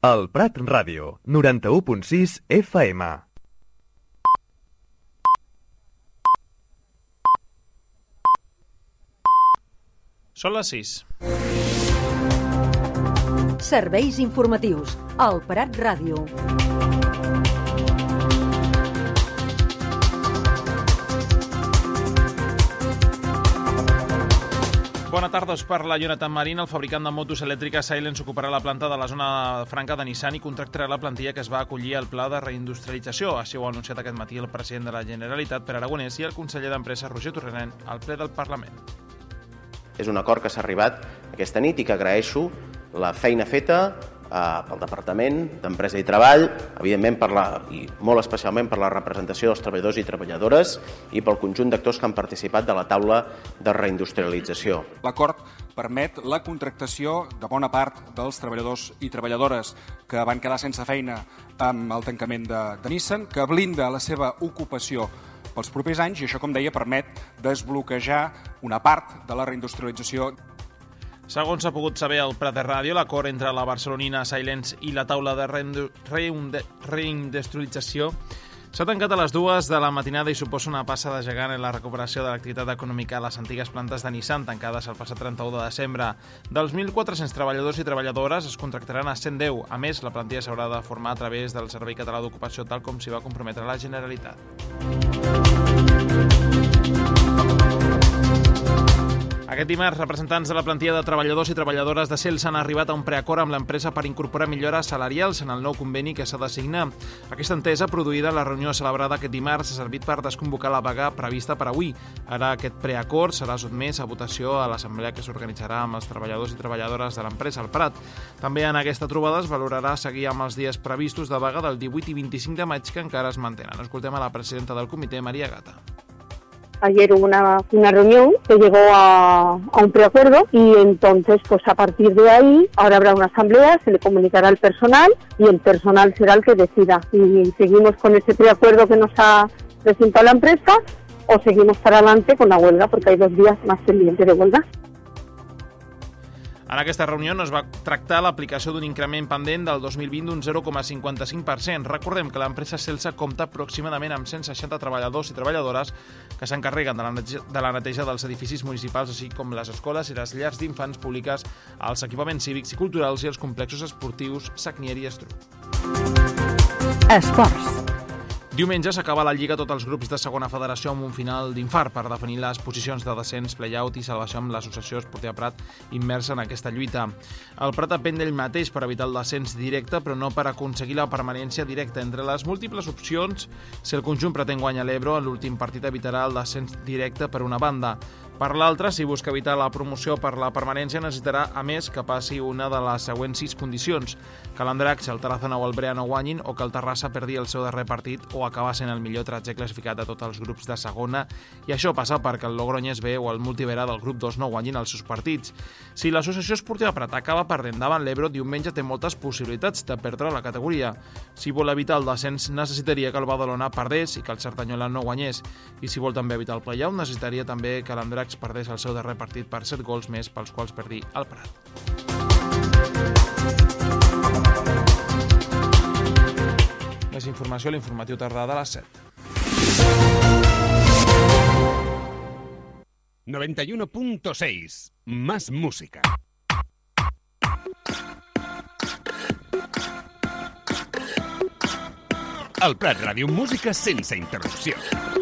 El Prat Ràdio, 91.6 FM. Són les 6. Serveis informatius. El Prat Ràdio. Bona tarda, us parla Jonathan Marín. El fabricant de motos elèctriques Silence ocuparà la planta de la zona franca de Nissan i contractarà la plantilla que es va acollir al pla de reindustrialització. Així ho ha anunciat aquest matí el president de la Generalitat, Pere Aragonès, i el conseller d'Empresa, Roger Torrent, al ple del Parlament. És un acord que s'ha arribat aquesta nit i que agraeixo la feina feta pel Departament d'Empresa i Treball, evidentment i molt especialment per la representació dels treballadors i treballadores i pel conjunt d'actors que han participat de la taula de reindustrialització. L'acord permet la contractació de bona part dels treballadors i treballadores que van quedar sense feina amb el tancament de Nissan, que blinda la seva ocupació pels propers anys i això, com deia, permet desbloquejar una part de la reindustrialització. Segons s'ha pogut saber al Prat de Ràdio, l'acord entre la barcelonina Silence i la taula de reindustrialització s'ha tancat a les 2 de la matinada i suposa una passa de gegant en la recuperació de l'activitat econòmica a les antigues plantes de Nissan, tancades el passat 31 de desembre. Dels 1.400 treballadors i treballadores es contractaran a 110. A més, la plantilla s'haurà de formar a través del Servei Català d'Ocupació, tal com s'hi va comprometre la Generalitat. Aquest dimarts, representants de la plantilla de treballadors i treballadores de Celsa han arribat a un preacord amb l'empresa per incorporar millores salarials en el nou conveni que s'ha de signar. Aquesta entesa, produïda en la reunió celebrada aquest dimarts, ha servit per desconvocar la vaga prevista per avui. Ara aquest preacord serà sotmès a votació a l'assemblea que s'organitzarà amb els treballadors i treballadores de l'empresa al Prat. També en aquesta trobada es valorarà seguir amb els dies previstos de vaga del 18 i 25 de maig que encara es mantenen. Escoltem a la presidenta del comitè, María Gata. Ayer hubo una reunión que llegó a un preacuerdo y entonces pues a partir de ahí ahora habrá una asamblea, se le comunicará al personal y el personal será el que decida si seguimos con ese preacuerdo que nos ha presentado la empresa o seguimos para adelante con la huelga porque hay 2 días más pendientes de huelga. En aquesta reunió no es va tractar l'aplicació d'un increment pendent del 2020 d'un 0,55%. Recordem que l'empresa Celsa compta aproximadament amb 160 treballadors i treballadores que s'encarreguen de la neteja dels edificis municipals, així com les escoles i les llars d'infants públiques, els equipaments cívics i culturals i els complexos esportius Sagnier i Estruc. Esports. Diumenge s'acaba la Lliga tots els grups de segona federació amb un final d'infart per definir les posicions de descens, play-out i salvació amb l'associació esportiva Prat immersa en aquesta lluita. El Prat depèn d'ell mateix per evitar el descens directe, però no per aconseguir la permanència directa. Entre les múltiples opcions, si el conjunt pretén guanyar l'Ebro, en l'últim partit evitarà el descens directe per una banda. Per l'altra, si busca evitar la promoció per la permanència, necessitarà, a més, que passi una de les següents 6 condicions: que l'Andratx, el Tarazona o el Brea no guanyin, o que el Terrassa perdi el seu darrer partit o acabar sent el millor tretzè classificat de tots els grups de segona, i això passa perquè el Logroñés B o el Multivera del grup 2 no guanyin els seus partits. Si l'associació esportiva Prat acaba perdent davant l'Ebro, diumenge té moltes possibilitats de perdre la categoria. Si vol evitar el descens, necessitaria que el Badalona perdés i que el Cerdanyola no guanyés. I si vol també evitar el play-out, necessitaria també que l'Andratx perdés el seu darrer partit per 7 gols més pels quals perdi el Prat. Més informació a l'informatiu tardà de les 7. 91.6 Más música. El Prat Ràdio, música sense interrupció.